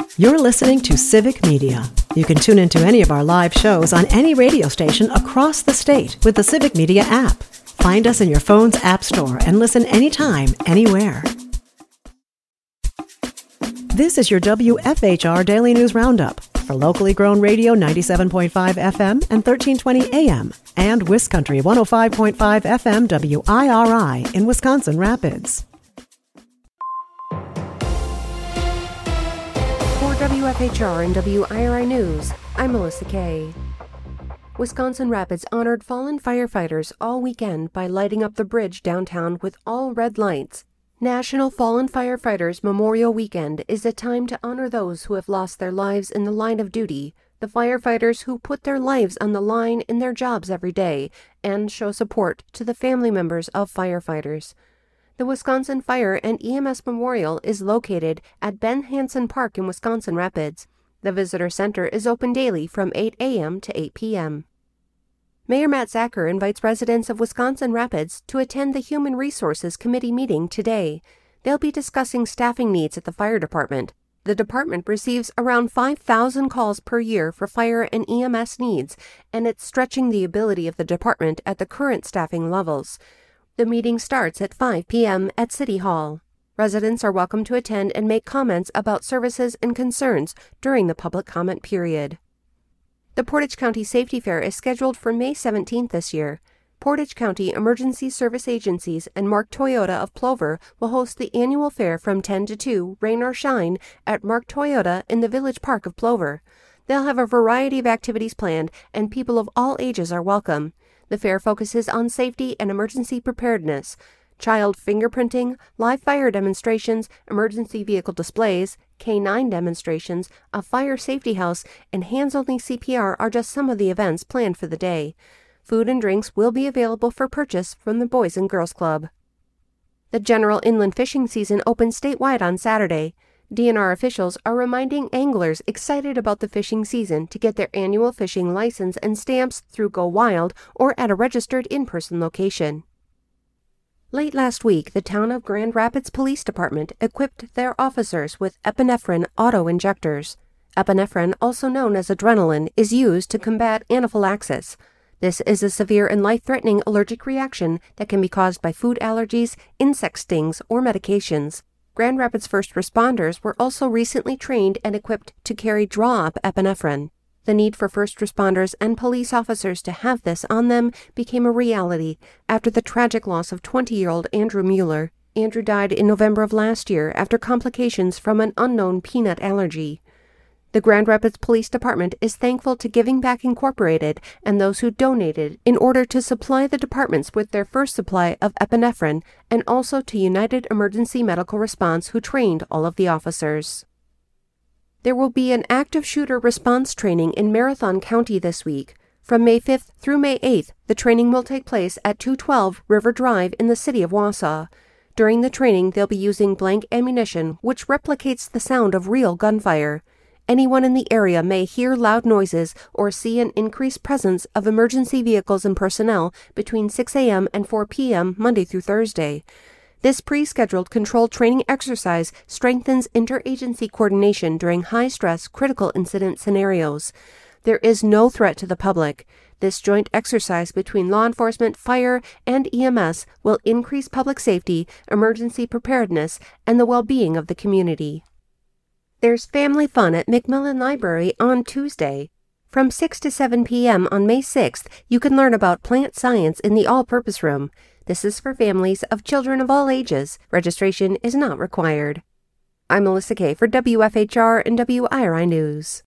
You're listening to Civic Media. You can tune into any of our live shows on any radio station across the state with the Civic Media app. Find us in your phone's app store and listen anytime, anywhere. This is your WFHR Daily News Roundup for locally grown radio 97.5 FM and 1320 AM and WisCountry 105.5 FM WIRI in Wisconsin Rapids. For WFHR and WIRI News, I'm Melissa Kay. Wisconsin Rapids honored fallen firefighters all weekend by lighting up the bridge downtown with all red lights. National Fallen Firefighters Memorial Weekend is a time to honor those who have lost their lives in the line of duty, the firefighters who put their lives on the line in their jobs every day, and show support to the family members of firefighters. The Wisconsin Fire and EMS Memorial is located at Ben Hansen Park in Wisconsin Rapids. The Visitor Center is open daily from 8 a.m. to 8 p.m. Mayor Matt Zacher invites residents of Wisconsin Rapids to attend the Human Resources Committee meeting today. They'll be discussing staffing needs at the fire department. The department receives around 5,000 calls per year for fire and EMS needs, and it's stretching the ability of the department at the current staffing levels. The meeting starts at 5 p.m. at City Hall. Residents are welcome to attend and make comments about services and concerns during the public comment period. The Portage County Safety Fair is scheduled for May 17th this year. Portage County Emergency Service Agencies and Mark Toyota of Plover will host the annual fair from 10 to 2, rain or shine, at Mark Toyota in the Village Park of Plover. They'll have a variety of activities planned, and people of all ages are welcome. The fair focuses on safety and emergency preparedness. Child fingerprinting, live fire demonstrations, emergency vehicle displays, K9 demonstrations, a fire safety house, and hands-only CPR are just some of the events planned for the day. Food and drinks will be available for purchase from the Boys and Girls Club. The general inland fishing season opens statewide on Saturday. DNR officials are reminding anglers excited about the fishing season to get their annual fishing license and stamps through Go Wild or at a registered in-person location. Late last week, the town of Grand Rapids Police Department equipped their officers with epinephrine auto-injectors. Epinephrine, also known as adrenaline, is used to combat anaphylaxis. This is a severe and life-threatening allergic reaction that can be caused by food allergies, insect stings, or medications. Grand Rapids first responders were also recently trained and equipped to carry draw-up epinephrine. The need for first responders and police officers to have this on them became a reality after the tragic loss of 20-year-old Andrew Mueller. Andrew died in November of last year after complications from an unknown peanut allergy. The Grand Rapids Police Department is thankful to Giving Back Incorporated and those who donated in order to supply the departments with their first supply of epinephrine, and also to United Emergency Medical Response, who trained all of the officers. There will be an active shooter response training in Marathon County this week. From May 5th through May 8th, the training will take place at 212 River Drive in the city of Wausau. During the training, they'll be using blank ammunition, which replicates the sound of real gunfire. Anyone in the area may hear loud noises or see an increased presence of emergency vehicles and personnel between 6 a.m. and 4 p.m. Monday through Thursday. This pre-scheduled controlled training exercise strengthens interagency coordination during high-stress, critical incident scenarios. There is no threat to the public. This joint exercise between law enforcement, fire, and EMS will increase public safety, emergency preparedness, and the well-being of the community. There's family fun at McMillan Library on Tuesday. From 6 to 7 p.m. on May 6th, you can learn about plant science in the all-purpose room. This is for families of children of all ages. Registration is not required. I'm Melissa Kay for WFHR and WIRI News.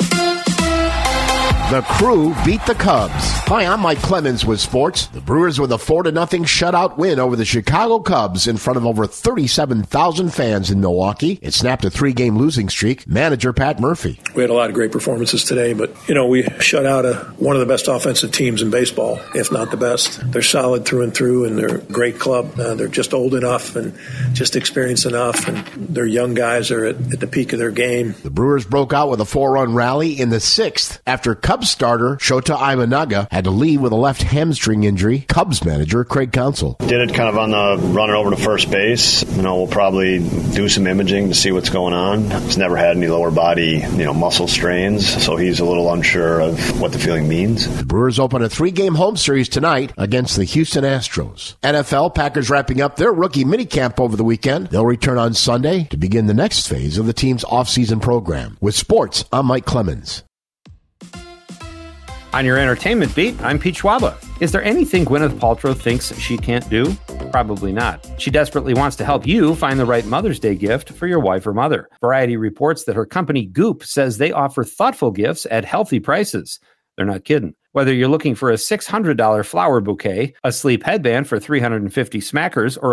The Crew beat the Cubs. Hi, I'm Mike Clemens with sports. The Brewers with a 4-0 shutout win over the Chicago Cubs in front of over 37,000 fans in Milwaukee. It snapped a 3-game losing streak. Manager Pat Murphy. We had a lot of great performances today, but, we shut out one of the best offensive teams in baseball, if not the best. They're solid through and through, and they're a great club. They're just old enough and just experienced enough, and their young guys are at the peak of their game. The Brewers broke out with a 4-run rally in the 6th after Cubs Cubs starter Shota Imanaga had to leave with a left hamstring injury. Cubs manager Craig Counsell did it kind of on the running over to first base. We'll probably do some imaging to see what's going on. He's never had any lower body, muscle strains, so he's a little unsure of what the feeling means. The Brewers open a 3-game home series tonight against the Houston Astros. NFL, Packers wrapping up their rookie minicamp over the weekend. They'll return on Sunday to begin the next phase of the team's offseason program. With sports, I'm Mike Clemens. On your entertainment beat, I'm Pete Schwaba. Is there anything Gwyneth Paltrow thinks she can't do? Probably not. She desperately wants to help you find the right Mother's Day gift for your wife or mother. Variety reports that her company Goop says they offer thoughtful gifts at healthy prices. They're not kidding. Whether you're looking for a $600 flower bouquet, a sleep headband for 350 smackers, or a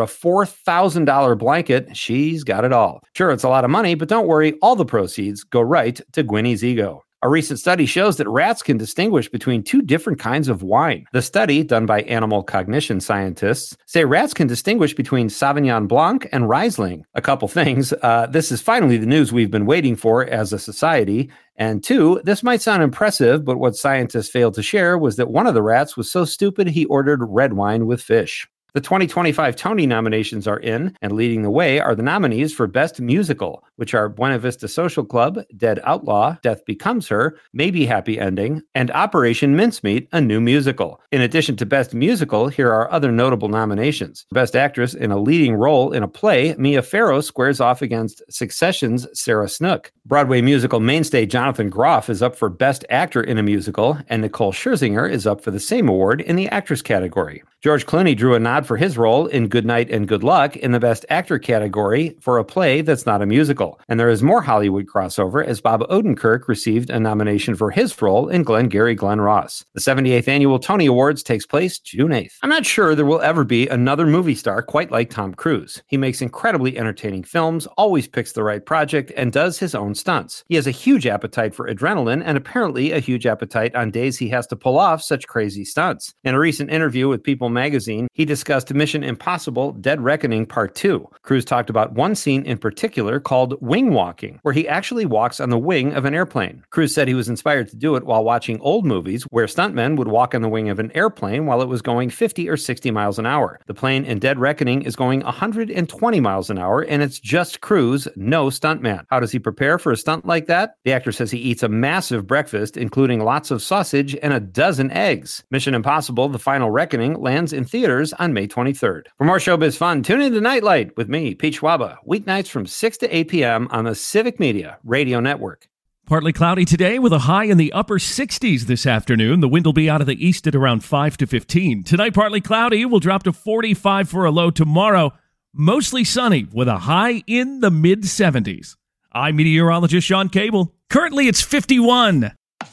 $4,000 blanket, she's got it all. Sure, it's a lot of money, but don't worry, all the proceeds go right to Gwynnie's ego. A recent study shows that rats can distinguish between two different kinds of wine. The study, done by animal cognition scientists, say rats can distinguish between Sauvignon Blanc and Riesling. A couple things. This is finally the news we've been waiting for as a society. And 2, this might sound impressive, but what scientists failed to share was that one of the rats was so stupid he ordered red wine with fish. The 2025 Tony nominations are in, and leading the way are the nominees for Best Musical, which are Buena Vista Social Club, Dead Outlaw, Death Becomes Her, Maybe Happy Ending, and Operation Mincemeat, a new musical. In addition to Best Musical, here are other notable nominations. Best Actress in a Leading Role in a Play, Mia Farrow squares off against Succession's Sarah Snook. Broadway musical mainstay Jonathan Groff is up for Best Actor in a Musical, and Nicole Scherzinger is up for the same award in the Actress category. George Clooney drew a nod for his role in Good Night and Good Luck in the Best Actor category for a play that's not a musical. And there is more Hollywood crossover as Bob Odenkirk received a nomination for his role in Glengarry Glen Ross. The 78th Annual Tony Awards takes place June 8th. I'm not sure there will ever be another movie star quite like Tom Cruise. He makes incredibly entertaining films, always picks the right project, and does his own stunts. He has a huge appetite for adrenaline and apparently a huge appetite on days he has to pull off such crazy stunts. In a recent interview with People magazine, he discussed Mission Impossible Dead Reckoning Part 2. Cruise talked about one scene in particular called wing walking, where he actually walks on the wing of an airplane. Cruise said he was inspired to do it while watching old movies where stuntmen would walk on the wing of an airplane while it was going 50 or 60 miles an hour. The plane in Dead Reckoning is going 120 miles an hour, and it's just Cruise, no stuntman. How does he prepare for a stunt like that? The actor says he eats a massive breakfast, including lots of sausage and a dozen eggs. Mission Impossible The Final Reckoning lands in theaters on May 23rd. For more showbiz fun, tune in to Nightlight with me, Pete Schwaba, weeknights from 6 to 8 p.m. on the Civic Media Radio Network. Partly cloudy today with a high in the upper 60s this afternoon. The wind will be out of the east at around 5 to 15. Tonight, partly cloudy. Will drop to 45 for a low tomorrow. Mostly sunny with a high in the mid-70s. I'm meteorologist Sean Cable. Currently, it's 51.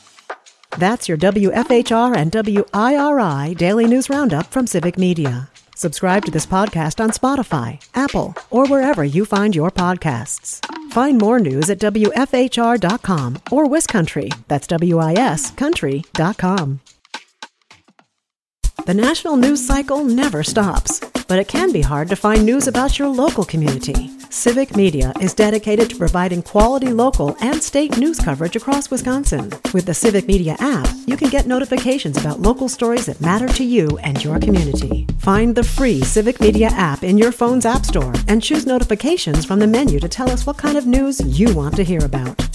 That's your WFHR and WIRI Daily News Roundup from Civic Media. Subscribe to this podcast on Spotify, Apple, or wherever you find your podcasts. Find more news at WFHR.com or WisCountry, that's WIS Country.com. The national news cycle never stops, but it can be hard to find news about your local community. Civic Media is dedicated to providing quality local and state news coverage across Wisconsin. With the Civic Media app, you can get notifications about local stories that matter to you and your community. Find the free Civic Media app in your phone's app store and choose notifications from the menu to tell us what kind of news you want to hear about.